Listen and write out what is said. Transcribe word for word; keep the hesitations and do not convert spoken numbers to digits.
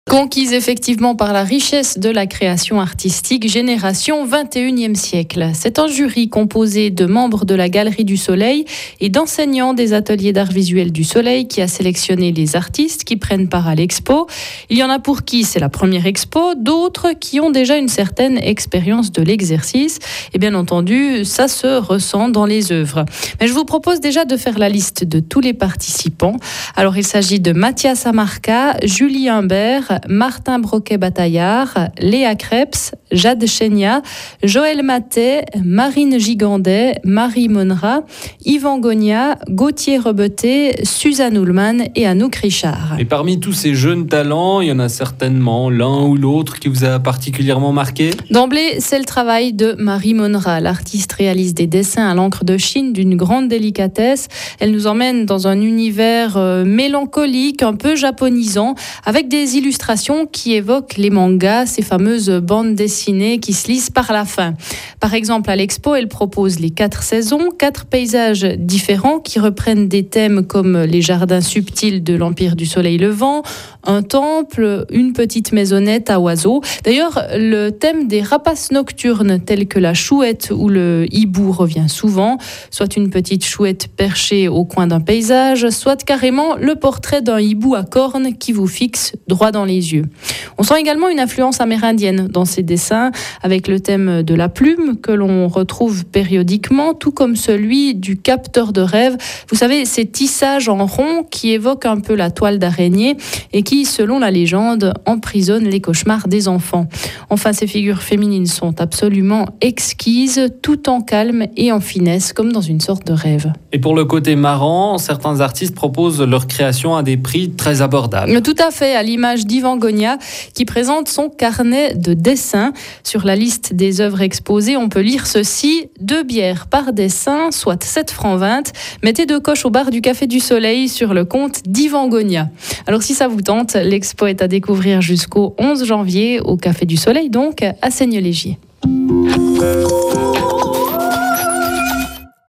Conquise effectivement par la richesse de la création artistique, génération vingt et unième siècle. C'est un jury composé de membres de la Galerie du Soleil et d'enseignants des ateliers d'art visuel du Soleil qui a sélectionné les artistes qui prennent part à l'expo. Il y en a pour qui c'est la première expo, d'autres qui ont déjà une certaine expérience de l'exercice. Et bien entendu, ça se ressent dans les œuvres. Mais je vous propose déjà de faire la liste de tous les participants. Alors il s'agit de Mathias Amarca, Julie Humbert, Martin Broquet-Bataillard, Léa Krebs, Jade Chenia, Joël Matet, Marine Gigandet, Marie Monra, Yvan Gogna, Gauthier Rebeté, Suzanne Ullmann et Anouk Richard. Et parmi tous ces jeunes talents, il y en a certainement l'un ou l'autre qui vous a particulièrement marqué ? D'emblée, c'est le travail de Marie Monra. L'artiste réalise des dessins à l'encre de Chine d'une grande délicatesse. Elle nous emmène dans un univers euh, mélancolique, un peu japonisant, avec des illustrations qui évoquent les mangas, ces fameuses bandes dessinées qui se lisent par la fin. Par exemple, à l'expo, elle propose les quatre saisons, quatre paysages différents qui reprennent des thèmes comme les jardins subtils de l'Empire du Soleil Levant, un temple, une petite maisonnette à oiseaux. D'ailleurs, le thème des rapaces nocturnes tels que la chouette ou le hibou revient souvent, soit une petite chouette perchée au coin d'un paysage, soit carrément le portrait d'un hibou à cornes qui vous fixe droit dans les yeux. On sent également une influence amérindienne dans ces dessins, avec le thème de la plume que l'on retrouve périodiquement, tout comme celui du capteur de rêve. Vous savez, ces tissages en rond qui évoquent un peu la toile d'araignée et qui, selon la légende, emprisonnent les cauchemars des enfants. Enfin, ces figures féminines sont absolument exquises, tout en calme et en finesse, comme dans une sorte de rêve. Et pour le côté marrant, certains artistes proposent leur création à des prix très abordables. Tout à fait, à l'image d'Yvan Gogna, qui présente son carnet de dessins. Sur la liste des œuvres exposées, on peut lire ceci: deux bières par dessin, soit sept francs vingt. Mettez deux coches au bar du Café du Soleil sur le compte d'Yvan Gogna. Alors si ça vous tente, l'expo est à découvrir jusqu'au onze janvier au Café du Soleil, donc à Seignelay-Gier.